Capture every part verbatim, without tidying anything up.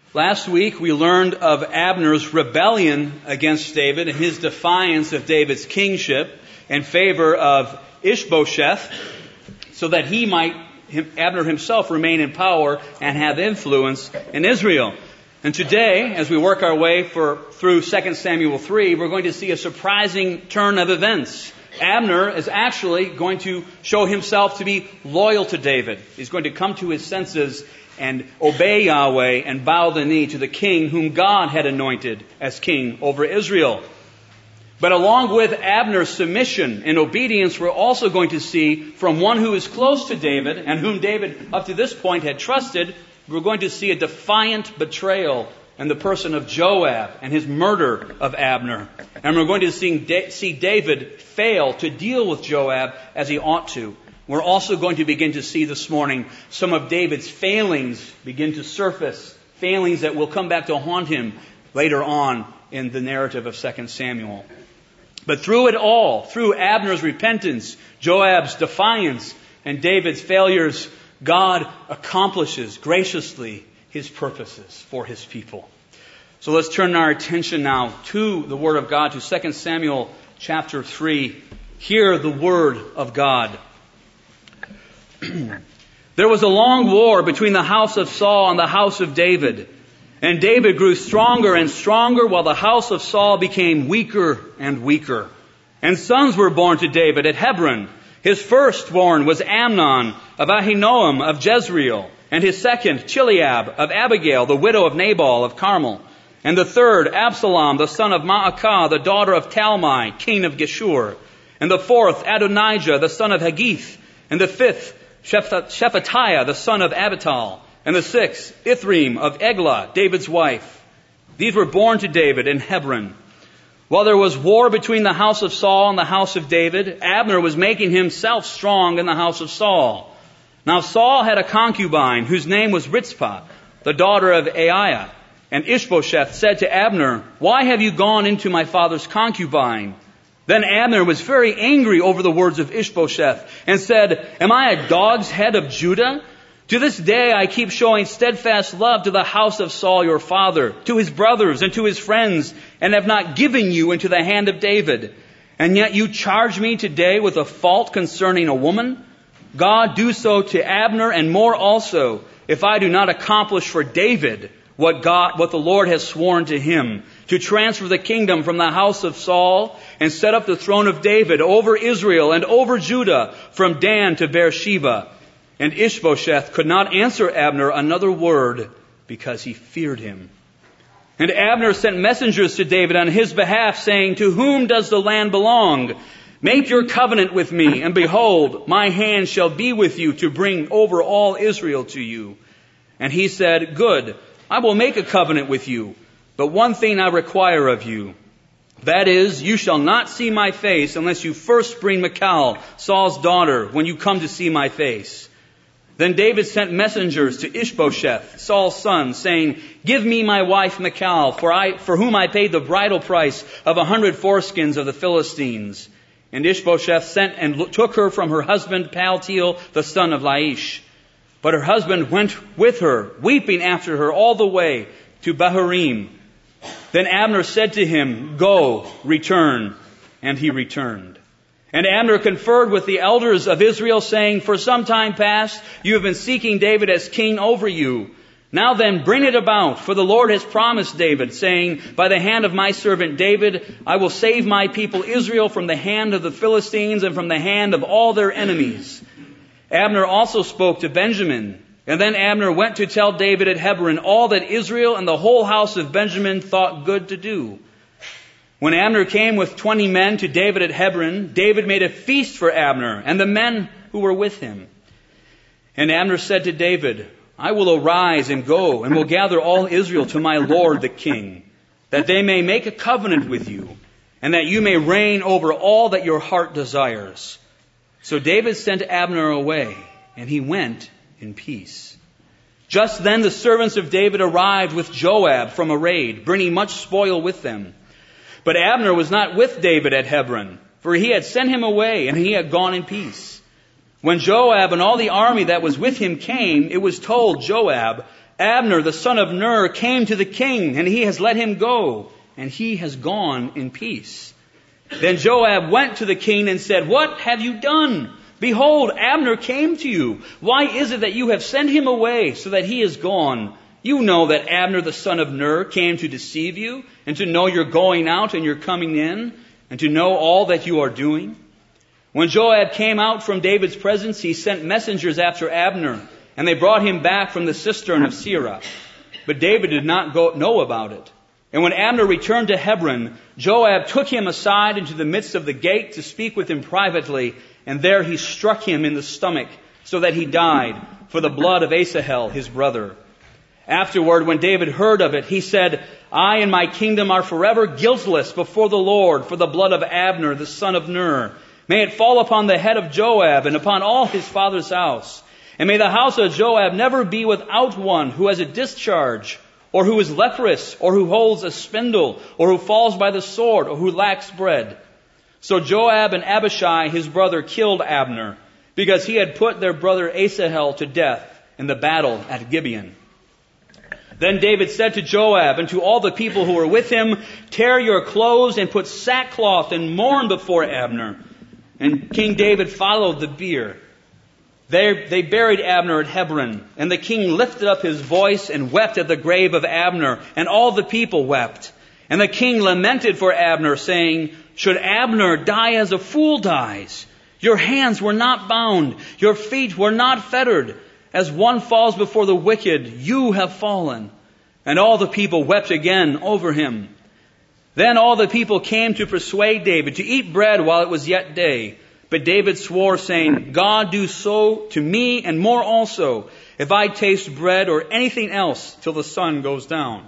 Last week we learned of Abner's rebellion against David and his defiance of David's kingship in favor of Ishbosheth so that he might, Abner himself, remain in power and have influence in Israel. And today, as we work our way for, through Second Samuel three, we're going to see a surprising turn of events. Abner is actually going to show himself to be loyal to David. He's going to come to his senses and obey Yahweh and bow the knee to the king whom God had anointed as king over Israel. But along with Abner's submission and obedience, we're also going to see from one who is close to David and whom David up to this point had trusted, we're going to see a defiant betrayal in the person of Joab and his murder of Abner. And we're going to see, see David fail to deal with Joab as he ought to. We're also going to begin to see this morning some of David's failings begin to surface, failings that will come back to haunt him later on in the narrative of Second Samuel. But through it all, through Abner's repentance, Joab's defiance, and David's failures, God accomplishes graciously His purposes for His people. So let's turn our attention now to the Word of God, to Second Samuel chapter three. Hear the Word of God. There was a long war between the house of Saul and the house of David. And David grew stronger and stronger while the house of Saul became weaker and weaker. And sons were born to David at Hebron. His firstborn was Amnon of Ahinoam of Jezreel. And his second, Chileab of Abigail, the widow of Nabal of Carmel. And the third, Absalom, the son of Maacah, the daughter of Talmai, king of Geshur. And the fourth, Adonijah, the son of Haggith. And the fifth, Shephatiah, the son of Abital. And the sixth, Ithream of Eglah, David's wife. These were born to David in Hebron. While there was war between the house of Saul and the house of David, Abner was making himself strong in the house of Saul. Now Saul had a concubine whose name was Rizpah, the daughter of Aiah. And Ishbosheth said to Abner, "Why have you gone into my father's concubine?" Then Abner was very angry over the words of Ishbosheth and said, "Am I a dog's head of Judah? To this day I keep showing steadfast love to the house of Saul your father, to his brothers and to his friends, and have not given you into the hand of David. And yet you charge me today with a fault concerning a woman? God do so to Abner and more also, if I do not accomplish for David what God, what the Lord has sworn to him, to transfer the kingdom from the house of Saul and set up the throne of David over Israel and over Judah from Dan to Beersheba." And Ishbosheth could not answer Abner another word because he feared him. And Abner sent messengers to David on his behalf, saying, "To whom does the land belong? Make your covenant with me, and behold, my hand shall be with you to bring over all Israel to you." And he said, "Good, I will make a covenant with you, but one thing I require of you. That is, you shall not see my face unless you first bring Michal, Saul's daughter, when you come to see my face." Then David sent messengers to Ishbosheth, Saul's son, saying, "Give me my wife Michal, for I, for whom I paid the bridal price of a hundred foreskins of the Philistines." And Ishbosheth sent and took her from her husband Paltiel, the son of Laish. But her husband went with her, weeping after her all the way to Bahurim. Then Abner said to him, "Go, return." And he returned. And Abner conferred with the elders of Israel, saying, "For some time past you have been seeking David as king over you. Now then, bring it about, for the Lord has promised David, saying, by the hand of my servant David, I will save my people Israel from the hand of the Philistines and from the hand of all their enemies." Abner also spoke to Benjamin. And then Abner went to tell David at Hebron all that Israel and the whole house of Benjamin thought good to do. When Abner came with twenty men to David at Hebron, David made a feast for Abner and the men who were with him. And Abner said to David, "I will arise and go and will gather all Israel to my lord the king, that they may make a covenant with you, and that you may reign over all that your heart desires." So David sent Abner away, and he went in peace. Just then the servants of David arrived with Joab from a raid, bringing much spoil with them. But Abner was not with David at Hebron, for he had sent him away, and he had gone in peace. When Joab and all the army that was with him came, it was told Joab, Abner, the son of Ner, came to the king, and he has let him go, and he has gone in peace. Then Joab went to the king and said, What have you done? Behold, Abner came to you. Why is it that you have sent him away so that he is gone? You know that Abner, the son of Ner, came to deceive you, and to know your going out and your coming in, and to know all that you are doing. When Joab came out from David's presence, he sent messengers after Abner, and they brought him back from the cistern of Sirah. But David did not go, know about it. And when Abner returned to Hebron, Joab took him aside into the midst of the gate to speak with him privately, and there he struck him in the stomach, so that he died, for the blood of Asahel, his brother. Afterward, when David heard of it, he said, I and my kingdom are forever guiltless before the Lord for the blood of Abner, the son of Ner. May it fall upon the head of Joab and upon all his father's house. And may the house of Joab never be without one who has a discharge, or who is leprous, or who holds a spindle, or who falls by the sword, or who lacks bread. So Joab and Abishai, his brother, killed Abner, because he had put their brother Asahel to death in the battle at Gibeon. Then David said to Joab and to all the people who were with him, Tear your clothes and put sackcloth and mourn before Abner. And King David followed the bier. They, they buried Abner at Hebron, and the king lifted up his voice and wept at the grave of Abner, and all the people wept. And the king lamented for Abner, saying, Should Abner die as a fool dies? Your hands were not bound, your feet were not fettered. As one falls before the wicked, you have fallen. And all the people wept again over him. Then all the people came to persuade David to eat bread while it was yet day. But David swore, saying, God do so to me and more also, if I taste bread or anything else till the sun goes down.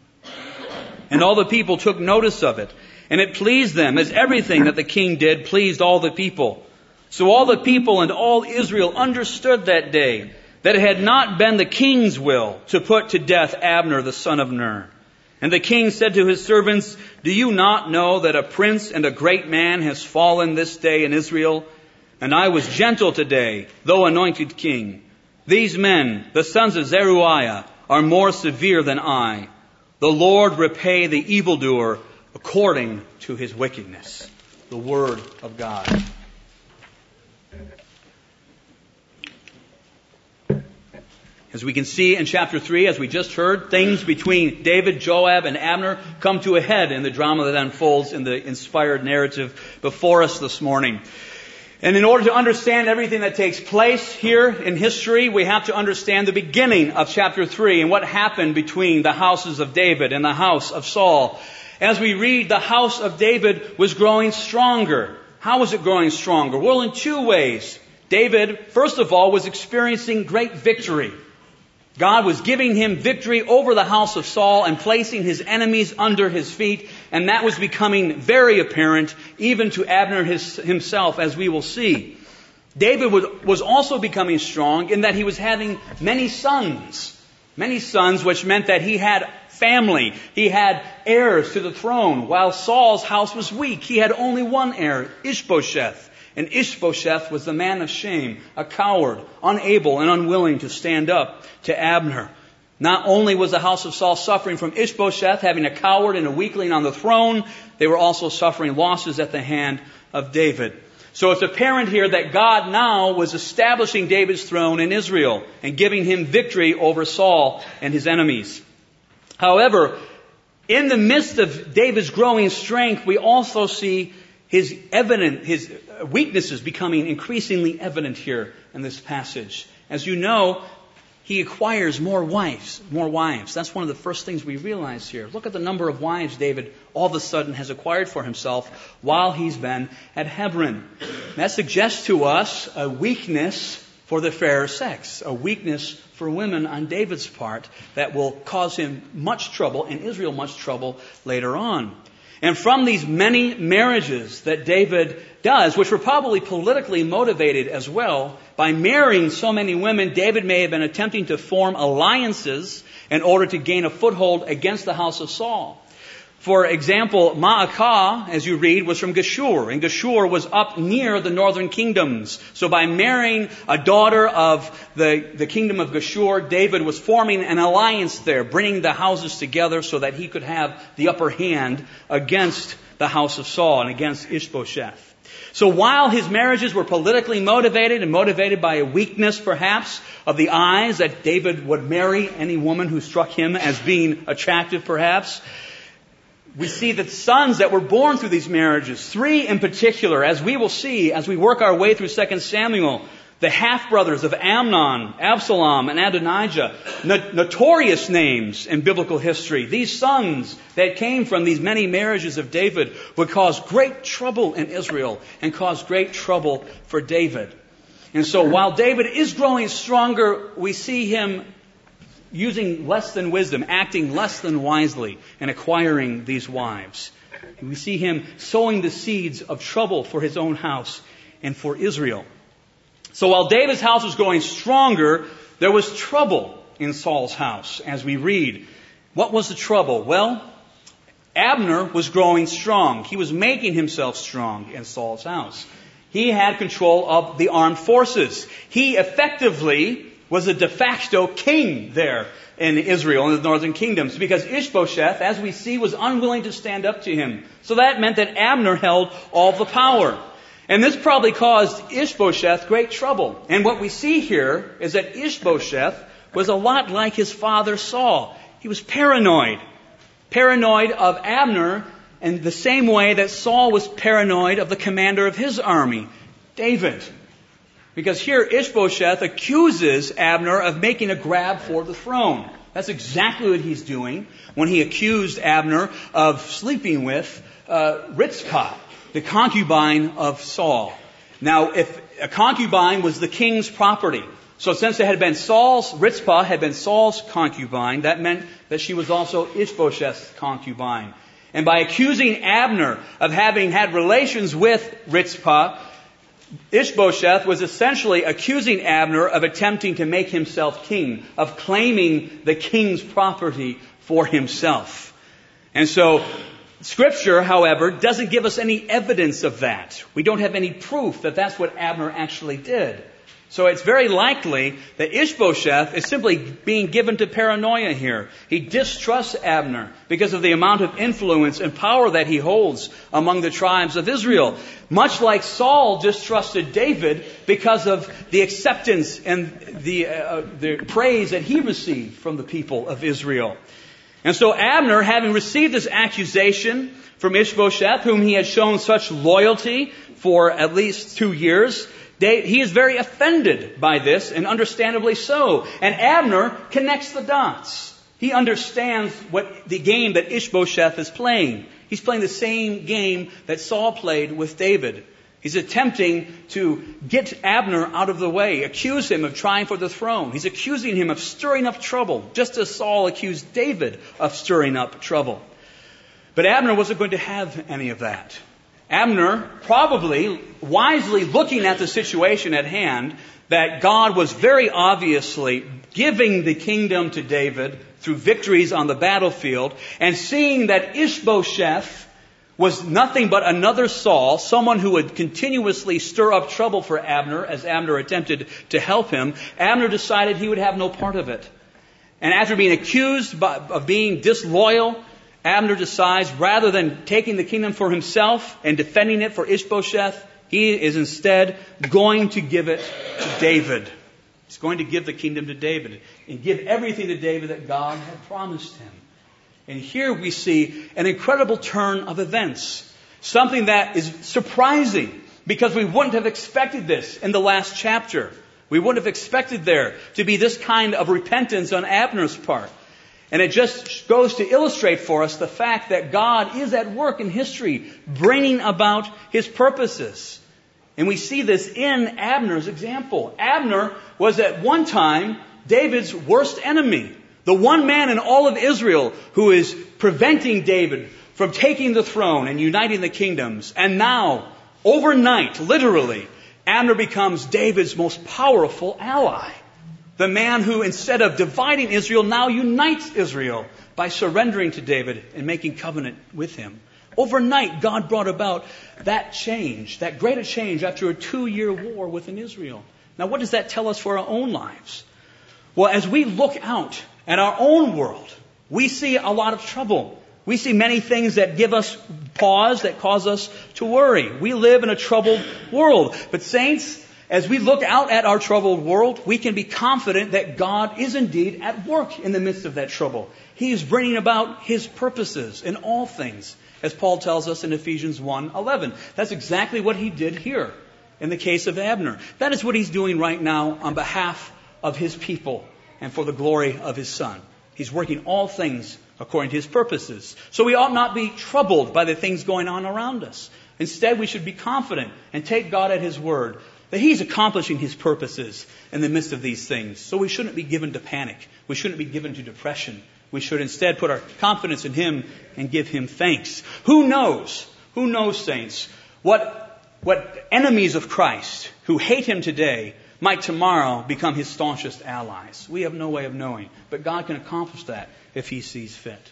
And all the people took notice of it, and it pleased them, as everything that the king did pleased all the people. So all the people and all Israel understood that day that it had not been the king's will to put to death Abner the son of Ner. And the king said to his servants, Do you not know that a prince and a great man has fallen this day in Israel? And I was gentle today, though anointed king. These men, the sons of Zeruiah, are more severe than I. The Lord repay the evildoer according to his wickedness. The word of God. As we can see in chapter three, as we just heard, things between David, Joab, and Abner come to a head in the drama that unfolds in the inspired narrative before us this morning. And in order to understand everything that takes place here in history, we have to understand the beginning of chapter three and what happened between the houses of David and the house of Saul. As we read, the house of David was growing stronger. How was it growing stronger? Well, in two ways. David, first of all, was experiencing great victory. God was giving him victory over the house of Saul and placing his enemies under his feet, and that was becoming very apparent even to Abner his, himself, as we will see. David was, was also becoming strong in that he was having many sons. Many sons, which meant that he had family. He had heirs to the throne, while Saul's house was weak. He had only one heir, Ishbosheth. And Ishbosheth was the man of shame, a coward, unable and unwilling to stand up to Abner. Not only was the house of Saul suffering from Ishbosheth, having a coward and a weakling on the throne, they were also suffering losses at the hand of David. So it's apparent here that God now was establishing David's throne in Israel and giving him victory over Saul and his enemies. However, in the midst of David's growing strength, we also see his evident, his weaknesses becoming increasingly evident here in this passage. As you know, he acquires more wives, more wives. That's one of the first things we realize here. Look at the number of wives David all of a sudden has acquired for himself while he's been at Hebron. That suggests to us a weakness for the fair sex, a weakness for women on David's part that will cause him much trouble and Israel much trouble later on. And from these many marriages that David does, which were probably politically motivated as well, by marrying so many women, David may have been attempting to form alliances in order to gain a foothold against the house of Saul. For example, Maacah, as you read, was from Geshur, and Geshur was up near the northern kingdoms. So by marrying a daughter of the, the kingdom of Geshur, David was forming an alliance there, bringing the houses together so that he could have the upper hand against the house of Saul and against Ishbosheth. So while his marriages were politically motivated and motivated by a weakness, perhaps, of the eyes, that David would marry any woman who struck him as being attractive, perhaps, we see that sons that were born through these marriages, three in particular, as we will see as we work our way through Second Samuel, the half-brothers of Amnon, Absalom, and Adonijah, no- notorious names in biblical history. These sons that came from these many marriages of David would cause great trouble in Israel and cause great trouble for David. And so while David is growing stronger, we see him using less than wisdom, acting less than wisely, and acquiring these wives. And we see him sowing the seeds of trouble for his own house and for Israel. So while David's house was growing stronger, there was trouble in Saul's house, as we read. What was the trouble? Well, Abner was growing strong. He was making himself strong in Saul's house. He had control of the armed forces. He effectively was a de facto king there in Israel, in the northern kingdoms, because Ishbosheth, as we see, was unwilling to stand up to him. So that meant that Abner held all the power. And this probably caused Ishbosheth great trouble. And what we see here is that Ishbosheth was a lot like his father Saul. He was paranoid. Paranoid of Abner in the same way that Saul was paranoid of the commander of his army, David. Because here Ishbosheth accuses Abner of making a grab for the throne. That's exactly what he's doing when he accused Abner of sleeping with uh, Rizpah, the concubine of Saul. Now, if a concubine was the king's property, so since it had been Saul's, Rizpah had been Saul's concubine, that meant that she was also Ishbosheth's concubine. And by accusing Abner of having had relations with Rizpah, Ishbosheth was essentially accusing Abner of attempting to make himself king, of claiming the king's property for himself. And so, Scripture, however, doesn't give us any evidence of that. We don't have any proof that that's what Abner actually did. So it's very likely that Ishbosheth is simply being given to paranoia here. He distrusts Abner because of the amount of influence and power that he holds among the tribes of Israel. Much like Saul distrusted David because of the acceptance and the, uh, the praise that he received from the people of Israel. And so Abner, having received this accusation from Ishbosheth, whom he had shown such loyalty for at least two years, he is very offended by this, and understandably so. And Abner connects the dots. He understands what the game that Ishbosheth is playing. He's playing the same game that Saul played with David. He's attempting to get Abner out of the way, accuse him of trying for the throne. He's accusing him of stirring up trouble, just as Saul accused David of stirring up trouble. But Abner wasn't going to have any of that. Abner, probably wisely looking at the situation at hand, that God was very obviously giving the kingdom to David through victories on the battlefield, and seeing that Ishbosheth was nothing but another Saul, someone who would continuously stir up trouble for Abner as Abner attempted to help him, Abner decided he would have no part of it. And after being accused of being disloyal, Abner decides, rather than taking the kingdom for himself and defending it for Ishbosheth, he is instead going to give it to David. He's going to give the kingdom to David and give everything to David that God had promised him. And here we see an incredible turn of events. Something that is surprising, because we wouldn't have expected this in the last chapter. We wouldn't have expected there to be this kind of repentance on Abner's part. And it just goes to illustrate for us the fact that God is at work in history, bringing about His purposes. And we see this in Abner's example. Abner was at one time David's worst enemy. The one man in all of Israel who is preventing David from taking the throne and uniting the kingdoms. And now, overnight, literally, Abner becomes David's most powerful ally. The man who, instead of dividing Israel, now unites Israel by surrendering to David and making covenant with him. Overnight, God brought about that change, that greater change after a two-year war within Israel. Now, what does that tell us for our own lives? Well, as we look out at our own world, we see a lot of trouble. We see many things that give us pause, that cause us to worry. We live in a troubled world. But saints, as we look out at our troubled world, we can be confident that God is indeed at work in the midst of that trouble. He is bringing about His purposes in all things, as Paul tells us in Ephesians one eleven. That's exactly what he did here in the case of Abner. That is what he's doing right now on behalf of his people and for the glory of his Son. He's working all things according to His purposes. So we ought not be troubled by the things going on around us. Instead, we should be confident and take God at His word that He's accomplishing His purposes in the midst of these things. So we shouldn't be given to panic. We shouldn't be given to depression. We should instead put our confidence in Him and give Him thanks. Who knows? Who knows, saints, what, what enemies of Christ who hate Him today might tomorrow become His staunchest allies. We have no way of knowing. But God can accomplish that if He sees fit.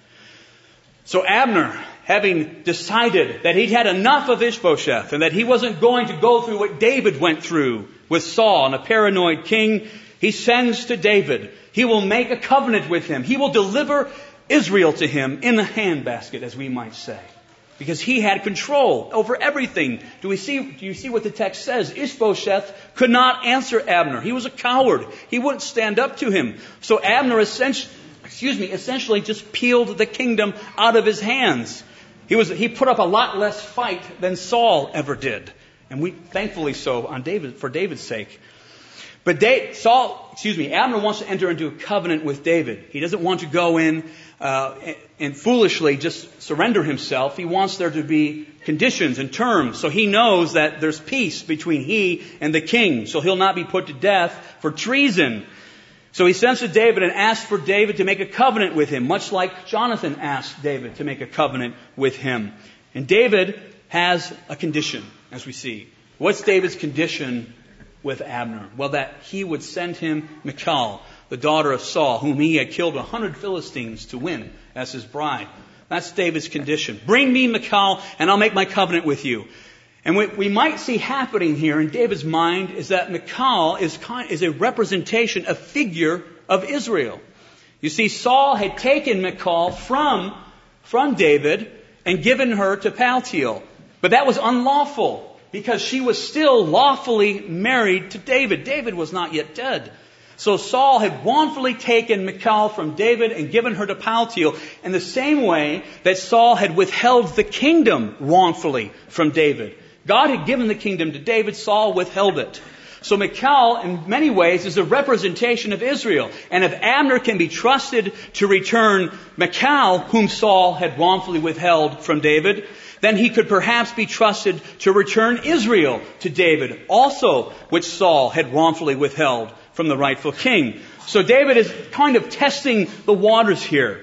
So Abner, having decided that he'd had enough of Ishbosheth and that he wasn't going to go through what David went through with Saul and a paranoid king, he sends to David. He will make a covenant with him. He will deliver Israel to him in the handbasket, as we might say. Because he had control over everything. Do we see, do you see what the text says? Ishbosheth could not answer Abner. He was a coward. He wouldn't stand up to him. So Abner essentially, excuse me, essentially just peeled the kingdom out of his hands. He was, he put up a lot less fight than Saul ever did. And we, thankfully so, on David, for David's sake. But David, Saul, excuse me, Abner wants to enter into a covenant with David. He doesn't want to go in uh, and, and foolishly just surrender himself. He wants there to be conditions and terms. So he knows that there's peace between he and the king. So he'll not be put to death for treason. So he sends to David and asks for David to make a covenant with him, much like Jonathan asked David to make a covenant with him. And David has a condition, as we see. What's David's condition with Abner? Well, that he would send him Michal, the daughter of Saul, whom he had killed a hundred Philistines to win as his bride. That's David's condition. Bring me Michal and I'll make my covenant with you. And what we might see happening here in David's mind is that Michal is, kind, is a representation, a figure of Israel. You see, Saul had taken Michal from, from David and given her to Paltiel. But that was unlawful because she was still lawfully married to David. David was not yet dead. So Saul had wrongfully taken Michal from David and given her to Paltiel in the same way that Saul had withheld the kingdom wrongfully from David. God had given the kingdom to David, Saul withheld it. So Michal, in many ways, is a representation of Israel. And if Abner can be trusted to return Michal, whom Saul had wrongfully withheld from David, then he could perhaps be trusted to return Israel to David, also which Saul had wrongfully withheld from the rightful king. So David is kind of testing the waters here.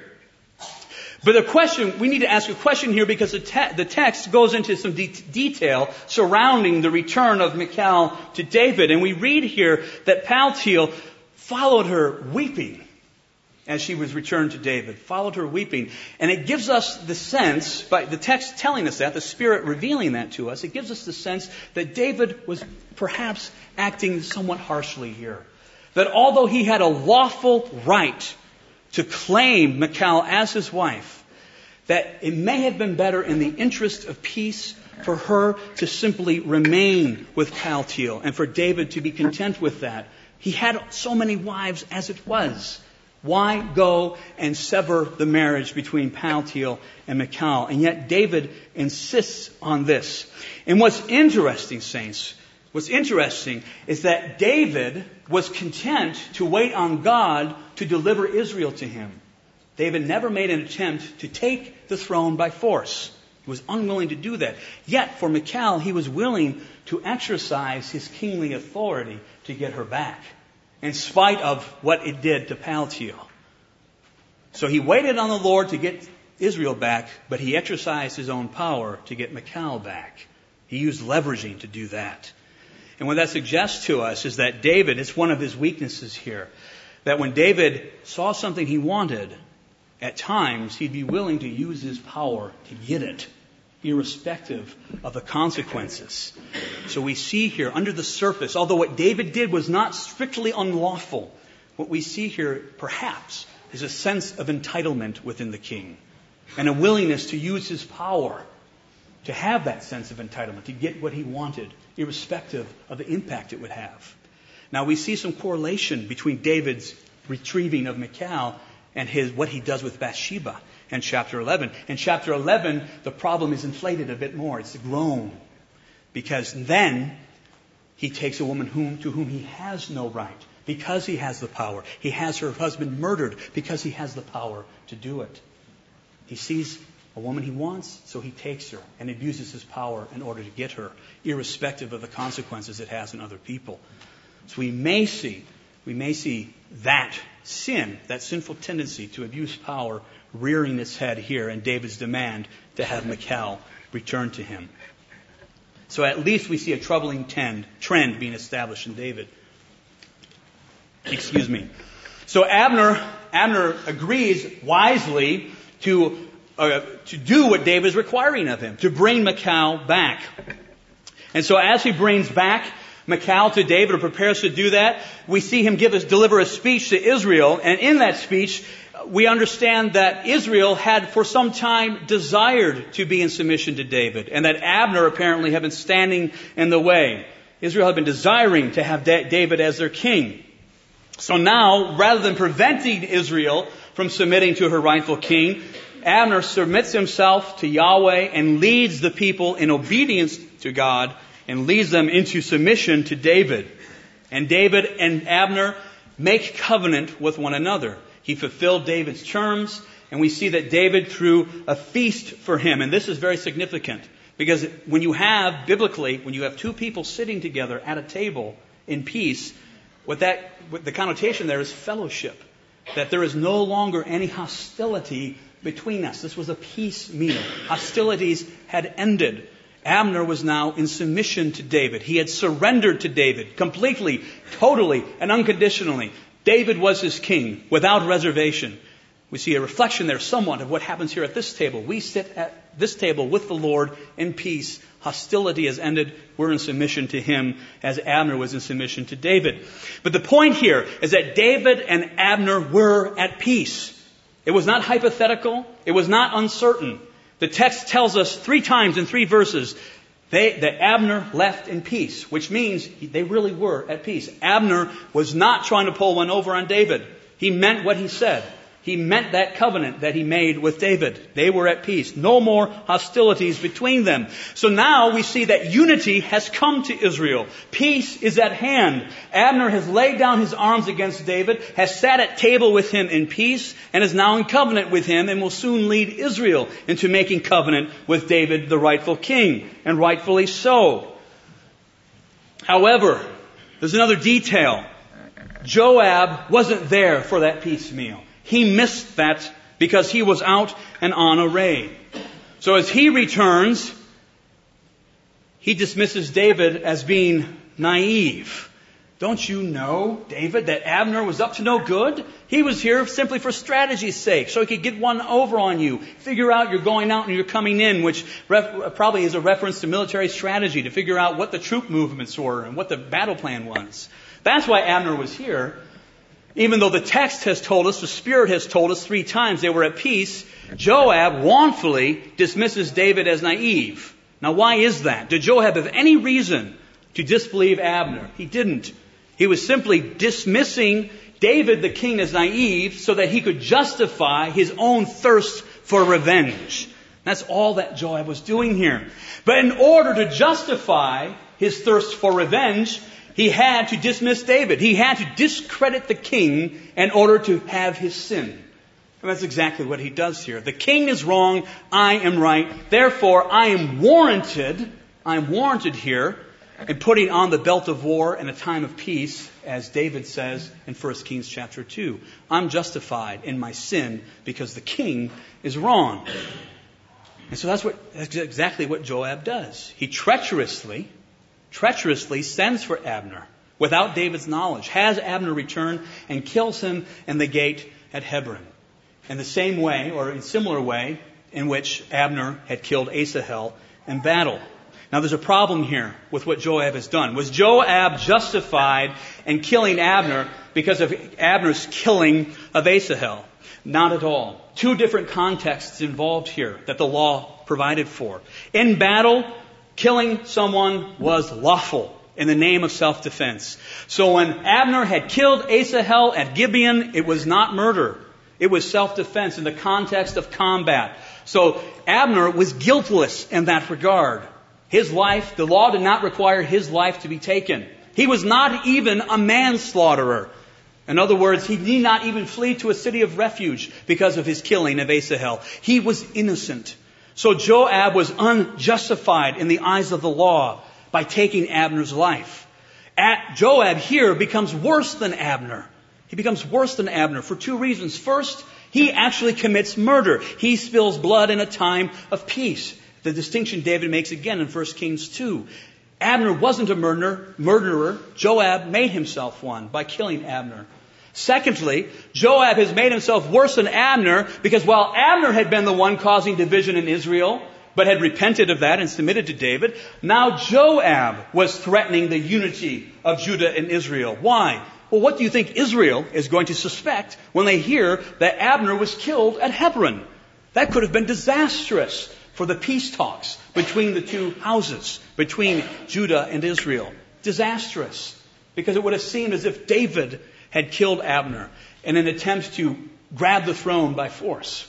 But the question, we need to ask a question here because the, te- the text goes into some de- detail surrounding the return of Michal to David. And we read here that Paltiel followed her weeping as she was returned to David. Followed her weeping. And it gives us the sense, by the text telling us that, the Spirit revealing that to us, it gives us the sense that David was perhaps acting somewhat harshly here. That although he had a lawful right to claim Michal as his wife, that it may have been better in the interest of peace for her to simply remain with Paltiel and for David to be content with that. He had so many wives as it was. Why go and sever the marriage between Paltiel and Michal? And yet David insists on this. And what's interesting, saints, what's interesting is that David was content to wait on God to deliver Israel to him. David never made an attempt to take the throne by force. He was unwilling to do that. Yet for Michal, he was willing to exercise his kingly authority to get her back, in spite of what it did to Paltiel. So he waited on the Lord to get Israel back, but he exercised his own power to get Michal back. He used leveraging to do that. And what that suggests to us is that David, it's one of his weaknesses here, that when David saw something he wanted at times he'd be willing to use his power to get it, irrespective of the consequences. So we see here under the surface, although what David did was not strictly unlawful, what we see here perhaps is a sense of entitlement within the king and a willingness to use his power to have that sense of entitlement, to get what he wanted, irrespective of the impact it would have. Now we see some correlation between David's retrieving of Michal and his what he does with Bathsheba in chapter eleven. In chapter eleven, the problem is inflated a bit more. It's grown. Because then he takes a woman whom, to whom he has no right, because he has the power. He has her husband murdered because he has the power to do it. He sees a woman he wants, so he takes her and abuses his power in order to get her, irrespective of the consequences it has on other people. So we may see, we may see that sin, that sinful tendency to abuse power, rearing its head here in David's demand to have Michal returned to him. So at least we see a troubling trend, trend being established in David. Excuse me. So Abner, Abner agrees wisely to uh, to do what David is requiring of him, to bring Michal back. And so as he brings back Michal to David, or prepares to do that, we see him give us, deliver a speech to Israel. And in that speech, we understand that Israel had for some time desired to be in submission to David, and that Abner apparently had been standing in the way. Israel had been desiring to have David as their king. So now, rather than preventing Israel from submitting to her rightful king, Abner submits himself to Yahweh and leads the people in obedience to God and leads them into submission to David. And David and Abner make covenant with one another. He fulfilled David's terms, and we see that David threw a feast for him. And this is very significant, because when you have, biblically, when you have two people sitting together at a table in peace, what that, what the connotation there is fellowship. That there is no longer any hostility between us. This was a peace meal. Hostilities had ended. Abner was now in submission to David. He had surrendered to David completely, totally, and unconditionally. David was his king without reservation. We see a reflection there somewhat of what happens here at this table. We sit at this table with the Lord in peace. Hostility has ended. We're in submission to him as Abner was in submission to David. But the point here is that David and Abner were at peace. It was not hypothetical. It was not uncertain. The text tells us three times in three verses they, that Abner left in peace, which means they really were at peace. Abner was not trying to pull one over on David. He meant what he said. He meant that covenant that he made with David. They were at peace. No more hostilities between them. So now we see that unity has come to Israel. Peace is at hand. Abner has laid down his arms against David, has sat at table with him in peace, and is now in covenant with him, and will soon lead Israel into making covenant with David, the rightful king, and rightfully so. However, there's another detail. Joab wasn't there for that peace meal. He missed that because he was out and on a raid. So as he returns, he dismisses David as being naive. Don't you know, David, that Abner was up to no good? He was here simply for strategy's sake, so he could get one over on you. Figure out you're going out and you're coming in, which ref- probably is a reference to military strategy, to figure out what the troop movements were and what the battle plan was. That's why Abner was here. Even though the text has told us, the Spirit has told us three times they were at peace, Joab wrongfully dismisses David as naive. Now why is that? Did Joab have any reason to disbelieve Abner? He didn't. He was simply dismissing David the king as naive so that he could justify his own thirst for revenge. That's all that Joab was doing here. But in order to justify his thirst for revenge, he had to dismiss David. He had to discredit the king in order to have his sin. And that's exactly what he does here. The king is wrong. I am right. Therefore, I am warranted. I am warranted here in putting on the belt of war in a time of peace, as David says in First Kings chapter two. I'm justified in my sin because the king is wrong. And so that's what that's exactly what Joab does. He treacherously treacherously sends for Abner without David's knowledge, has Abner return and kills him in the gate at Hebron. in the same way, or in similar way, in which Abner had killed Asahel in battle. Now there's a problem here with what Joab has done. Was Joab justified in killing Abner because of Abner's killing of Asahel? Not at all. Two different contexts involved here that the law provided for. In battle, killing someone was lawful in the name of self-defense. So when Abner had killed Asahel at Gibeon, it was not murder. It was self-defense in the context of combat. So Abner was guiltless in that regard. His life, the law did not require his life to be taken. He was not even a manslaughterer. In other words, he need not even flee to a city of refuge because of his killing of Asahel. He was innocent. So Joab was unjustified in the eyes of the law by taking Abner's life. At Joab here becomes worse than Abner. He becomes worse than Abner for two reasons. First, he actually commits murder. He spills blood in a time of peace. The distinction David makes again in First Kings two. Abner wasn't a murderer, murderer. Joab made himself one by killing Abner. Secondly, Joab has made himself worse than Abner because while Abner had been the one causing division in Israel, but had repented of that and submitted to David, now Joab was threatening the unity of Judah and Israel. Why? Well, what do you think Israel is going to suspect when they hear that Abner was killed at Hebron? That could have been disastrous for the peace talks between the two houses, between Judah and Israel. Disastrous. Because it would have seemed as if David had killed Abner in an attempt to grab the throne by force.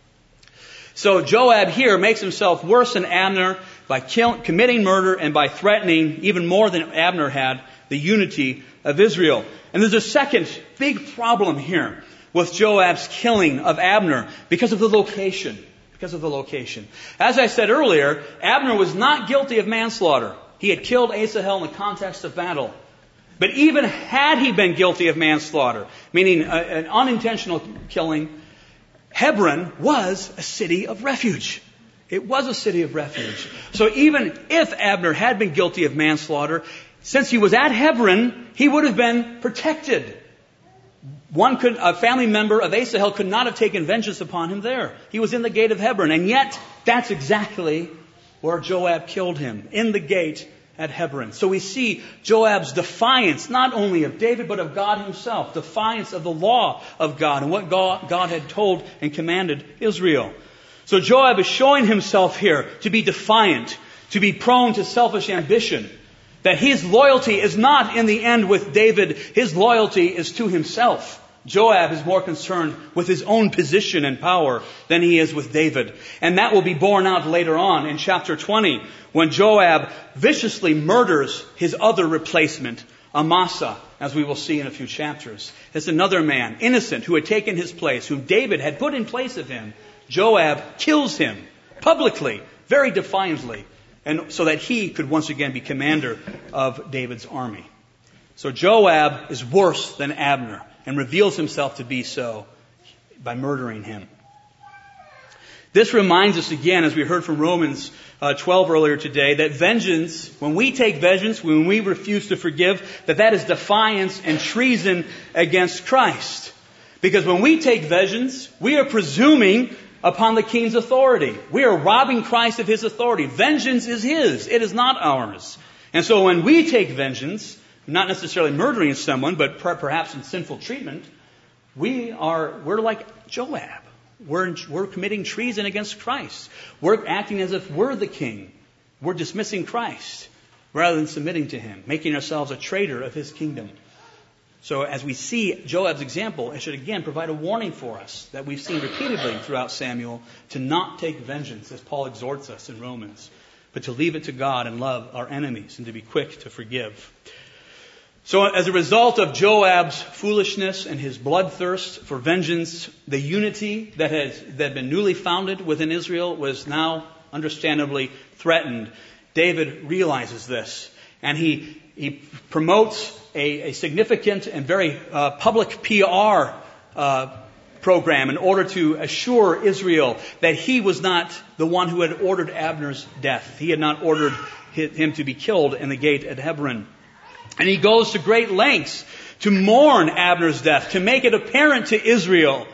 So Joab here makes himself worse than Abner by kill, committing murder and by threatening, even more than Abner had, the unity of Israel. And there's a second big problem here with Joab's killing of Abner because of the location. Because of the location. As I said earlier, Abner was not guilty of manslaughter. He had killed Asahel in the context of battle. But even had he been guilty of manslaughter, meaning a, an unintentional killing, Hebron was a city of refuge. It was a city of refuge. So even if Abner had been guilty of manslaughter, since he was at Hebron, he would have been protected. One could, a family member of Asahel could not have taken vengeance upon him there. He was in the gate of Hebron. And yet, that's exactly where Joab killed him, in the gate at Hebron. So we see Joab's defiance, not only of David, but of God himself. Defiance of the law of God and what God, God had told and commanded Israel. So Joab is showing himself here to be defiant, to be prone to selfish ambition. That his loyalty is not in the end with David. His loyalty is to himself. Joab is more concerned with his own position and power than he is with David. And that will be borne out later on in chapter twenty when Joab viciously murders his other replacement, Amasa, as we will see in a few chapters. There's another man, innocent, who had taken his place, whom David had put in place of him. Joab kills him publicly, very defiantly, and so that he could once again be commander of David's army. So Joab is worse than Abner and reveals himself to be so by murdering him. This reminds us again, as we heard from Romans uh, twelve earlier today, that vengeance, when we take vengeance, when we refuse to forgive, that that is defiance and treason against Christ. Because when we take vengeance, we are presuming upon the king's authority. We are robbing Christ of his authority. Vengeance is his. It is not ours. And so when we take vengeance, not necessarily murdering someone, but per- perhaps in sinful treatment, we are, we're like Joab. We're, we're committing treason against Christ. We're acting as if we're the king. We're dismissing Christ rather than submitting to him, making ourselves a traitor of his kingdom. So as we see Joab's example, it should again provide a warning for us that we've seen repeatedly throughout Samuel to not take vengeance, as Paul exhorts us in Romans, but to leave it to God and love our enemies and to be quick to forgive. So as a result of Joab's foolishness and his bloodthirst for vengeance, the unity that has that had been newly founded within Israel was now understandably threatened. David realizes this, and he he promotes a, a significant and very uh, public P R uh, program in order to assure Israel that he was not the one who had ordered Abner's death. He had not ordered him to be killed in the gate at Hebron. And he goes to great lengths to mourn Abner's death, to make it apparent to Israel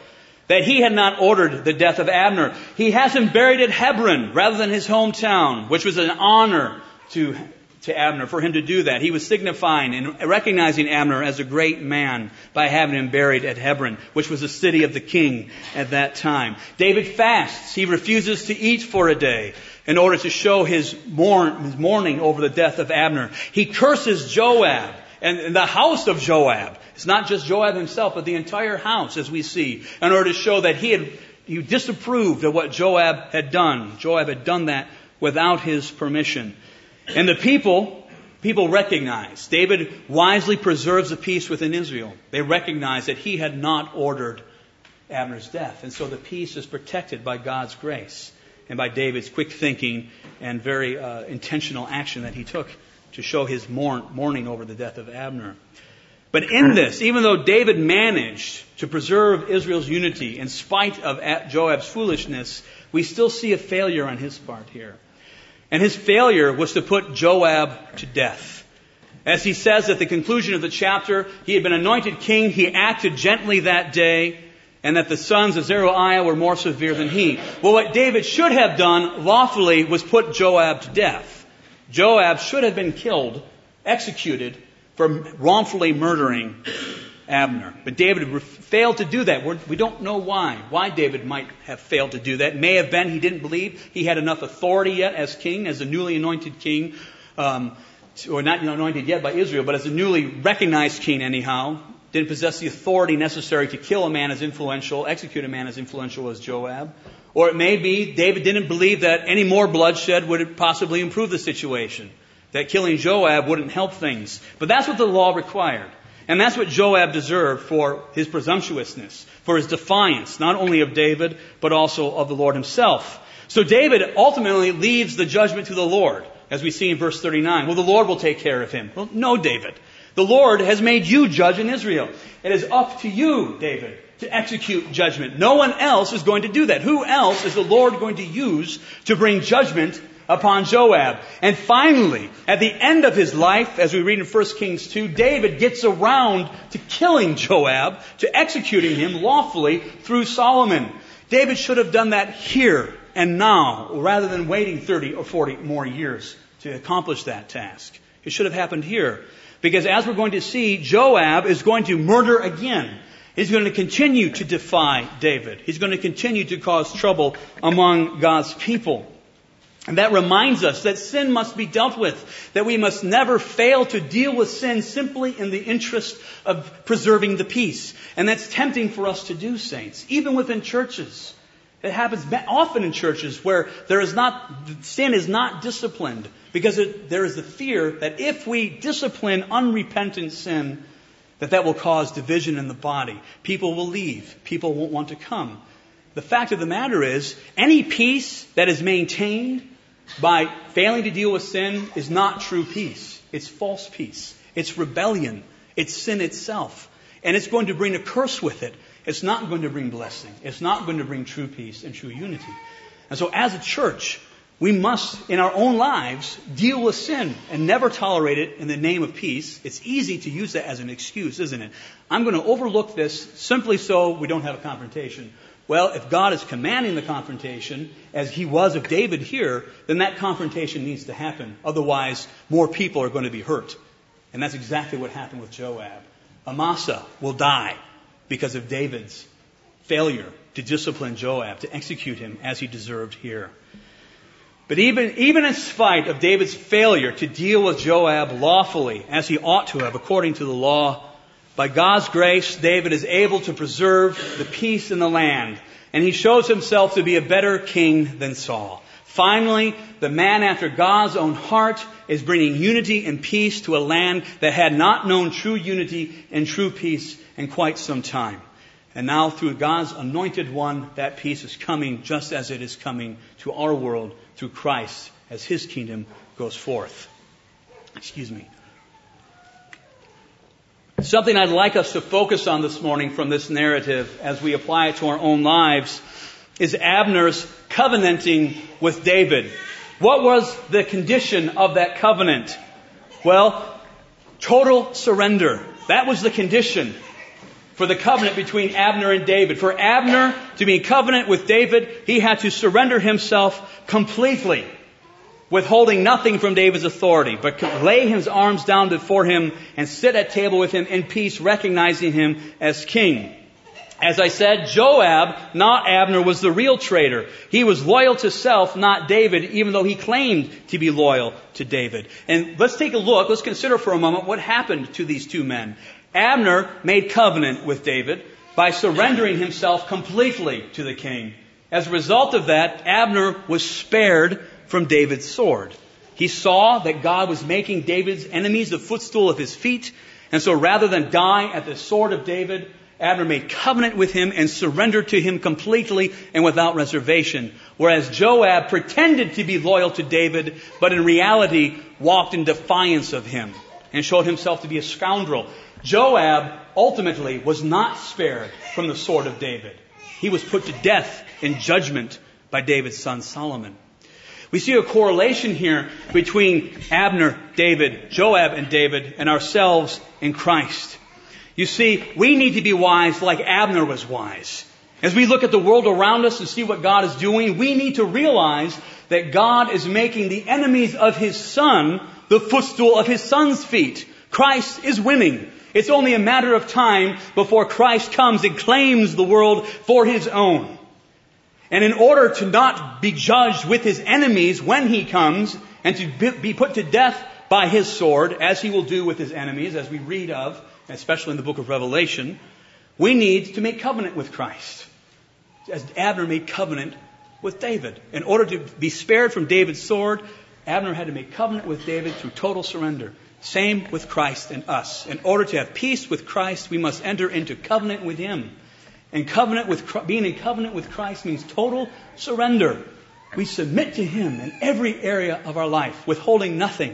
that he had not ordered the death of Abner. He has him buried at Hebron rather than his hometown, which was an honor to, to Abner for him to do that. He was signifying and recognizing Abner as a great man by having him buried at Hebron, which was the city of the king at that time. David fasts. He refuses to eat for a day in order to show his, mourn, his mourning over the death of Abner. He curses Joab and the house of Joab. It's not just Joab himself, but the entire house, as we see, in order to show that he had he disapproved of what Joab had done. Joab had done that without his permission. And the people, people recognize. David wisely preserves the peace within Israel. They recognize that he had not ordered Abner's death. And so the peace is protected by God's grace and by David's quick thinking and very uh, intentional action that he took to show his mourn, mourning over the death of Abner. But in this, even though David managed to preserve Israel's unity in spite of Joab's foolishness, we still see a failure on his part here. And his failure was to put Joab to death. As he says at the conclusion of the chapter, he had been anointed king, he acted gently that day, and that the sons of Zeruiah were more severe than he. Well, what David should have done lawfully was put Joab to death. Joab should have been killed, executed, for wrongfully murdering Abner. But David re- failed to do that. We're, we don't know why. Why David might have failed to do that. It may have been he didn't believe he had enough authority yet as king, as a newly anointed king, um, or not anointed yet by Israel, but as a newly recognized king anyhow. Didn't possess the authority necessary to kill a man as influential, execute a man as influential as Joab. Or it may be David didn't believe that any more bloodshed would possibly improve the situation. That killing Joab wouldn't help things. But that's what the law required. And that's what Joab deserved for his presumptuousness, for his defiance, not only of David, but also of the Lord himself. So David ultimately leaves the judgment to the Lord, as we see in verse thirty-nine. Well, the Lord will take care of him. Well, no, David. The Lord has made you judge in Israel. It is up to you, David, to execute judgment. No one else is going to do that. Who else is the Lord going to use to bring judgment upon Joab? And finally, at the end of his life, as we read in First Kings two, David gets around to killing Joab, to executing him lawfully through Solomon. David should have done that here and now, rather than waiting thirty or forty more years to accomplish that task. It should have happened here. Because as we're going to see, Joab is going to murder again. He's going to continue to defy David. He's going to continue to cause trouble among God's people. And that reminds us that sin must be dealt with, that we must never fail to deal with sin simply in the interest of preserving the peace. And that's tempting for us to do, saints, even within churches. It happens often in churches where there is not, sin is not disciplined, because it, there is the fear that if we discipline unrepentant sin, that that will cause division in the body. People will leave. People won't want to come. The fact of the matter is, any peace that is maintained by failing to deal with sin is not true peace. It's false peace. It's rebellion. It's sin itself. And it's going to bring a curse with it. It's not going to bring blessing. It's not going to bring true peace and true unity. And so as a church, we must, in our own lives, deal with sin and never tolerate it in the name of peace. It's easy to use that as an excuse, isn't it? I'm going to overlook this simply so we don't have a confrontation. Well, if God is commanding the confrontation, as he was of David here, then that confrontation needs to happen. Otherwise, more people are going to be hurt. And that's exactly what happened with Joab. Amasa will die because of David's failure to discipline Joab, to execute him as he deserved here. But even, even in spite of David's failure to deal with Joab lawfully, as he ought to have according to the law, by God's grace, David is able to preserve the peace in the land. And he shows himself to be a better king than Saul. Finally, the man after God's own heart is bringing unity and peace to a land that had not known true unity and true peace in quite some time. And now through God's anointed one, that peace is coming just as it is coming to our world through Christ as his kingdom goes forth. Excuse me. Something I'd like us to focus on this morning from this narrative as we apply it to our own lives is Abner's covenanting with David. What was the condition of that covenant? Well, total surrender. That was the condition for the covenant between Abner and David. For Abner to be in covenant with David, he had to surrender himself completely, withholding nothing from David's authority, but lay his arms down before him and sit at table with him in peace, recognizing him as king. As I said, Joab, not Abner, was the real traitor. He was loyal to self, not David, even though he claimed to be loyal to David. And let's take a look, let's consider for a moment what happened to these two men. Abner made covenant with David by surrendering himself completely to the king. As a result of that, Abner was spared from David's sword. He saw that God was making David's enemies the footstool of his feet, and so rather than die at the sword of David, Abner made covenant with him and surrendered to him completely and without reservation. Whereas Joab pretended to be loyal to David, but in reality walked in defiance of him and showed himself to be a scoundrel. Joab ultimately was not spared from the sword of David. He was put to death in judgment by David's son Solomon. We see a correlation here between Abner, David, Joab, and David, and ourselves in Christ. You see, we need to be wise like Abner was wise. As we look at the world around us and see what God is doing, we need to realize that God is making the enemies of His Son the footstool of His Son's feet. Christ is winning. It's only a matter of time before Christ comes and claims the world for His own. And in order to not be judged with His enemies when He comes and to be put to death by His sword, as He will do with His enemies, as we read of, especially in the book of Revelation, we need to make covenant with Christ. As Abner made covenant with David. In order to be spared from David's sword, Abner had to make covenant with David through total surrender. Same with Christ and us. In order to have peace with Christ, we must enter into covenant with Him. And covenant with being in covenant with Christ means total surrender. We submit to Him in every area of our life, withholding nothing.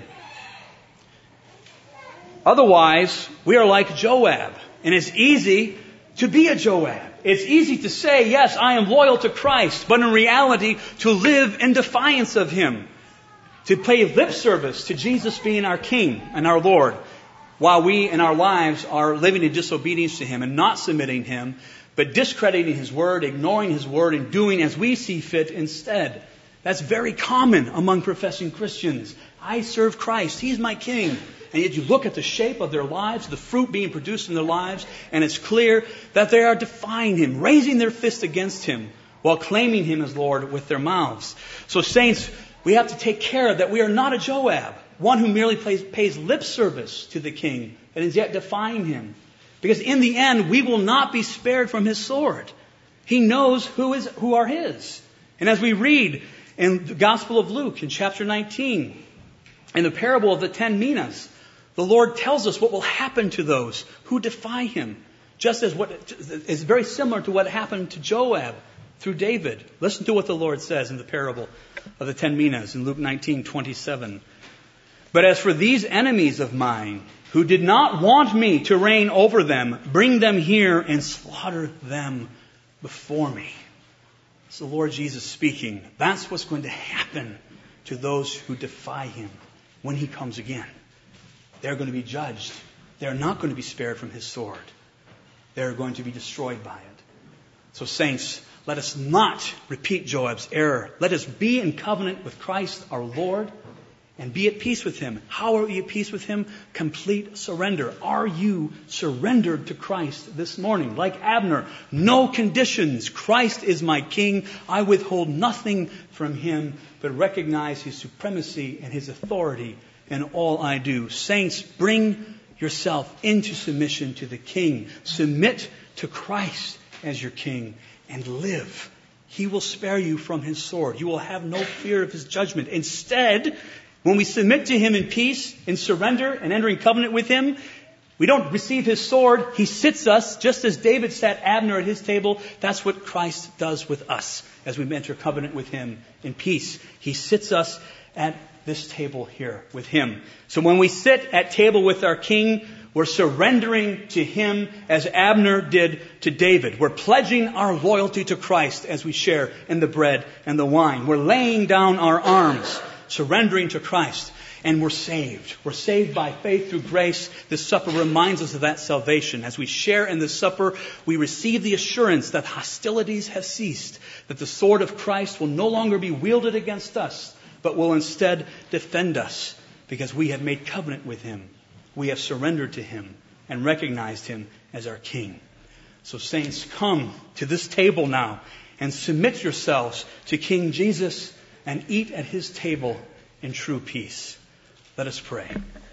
Otherwise, we are like Joab. And it's easy to be a Joab. It's easy to say, yes, I am loyal to Christ, but in reality, to live in defiance of Him. To pay lip service to Jesus being our King and our Lord, while we in our lives are living in disobedience to Him and not submitting to Him, but discrediting His Word, ignoring His Word, and doing as we see fit instead. That's very common among professing Christians. I serve Christ. He's my King. And yet you look at the shape of their lives, the fruit being produced in their lives, and it's clear that they are defying Him, raising their fist against Him, while claiming Him as Lord with their mouths. So saints, we have to take care that we are not a Joab, one who merely pays, pays lip service to the king and is yet defying Him. Because in the end, we will not be spared from His sword. He knows who is who are His. And as we read in the Gospel of Luke in chapter nineteen, in the parable of the ten minas, the Lord tells us what will happen to those who defy Him. Just as what is very similar to what happened to Joab through David. Listen to what the Lord says in the parable of the ten minas in Luke nineteen twenty-seven. But as for these enemies of mine, who did not want me to reign over them, bring them here and slaughter them before me. It's the Lord Jesus speaking. That's what's going to happen to those who defy Him when He comes again. They're going to be judged. They're not going to be spared from His sword. They're going to be destroyed by it. So saints, let us not repeat Joab's error. Let us be in covenant with Christ our Lord and be at peace with Him. How are we at peace with Him? Complete surrender. Are you surrendered to Christ this morning? Like Abner, no conditions. Christ is my King. I withhold nothing from Him, but recognize His supremacy and His authority in all I do. Saints, bring yourself into submission to the King. Submit to Christ as your King and live. He will spare you from His sword. You will have no fear of His judgment. Instead, when we submit to Him in peace, in surrender, and entering covenant with Him, we don't receive His sword. He sits us, just as David sat Abner at his table. That's what Christ does with us as we enter covenant with Him in peace. He sits us at this table here with Him. So when we sit at table with our King, we're surrendering to Him as Abner did to David. We're pledging our loyalty to Christ as we share in the bread and the wine. We're laying down our arms, surrendering to Christ. and we're saved. We're saved by faith through grace. This supper reminds us of that salvation. As we share in this supper, we receive the assurance that hostilities have ceased, that the sword of Christ will no longer be wielded against us, but will instead defend us, because we have made covenant with Him. We have surrendered to Him and recognized Him as our King. So saints, come to this table now and submit yourselves to King Jesus and eat at His table in true peace. Let us pray.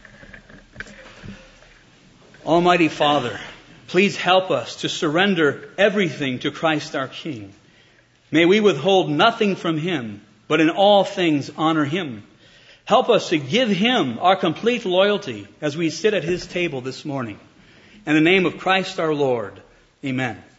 Almighty Father, please help us to surrender everything to Christ our King. May we withhold nothing from Him, but in all things honor Him. Help us to give Him our complete loyalty as we sit at His table this morning. In the name of Christ our Lord, amen.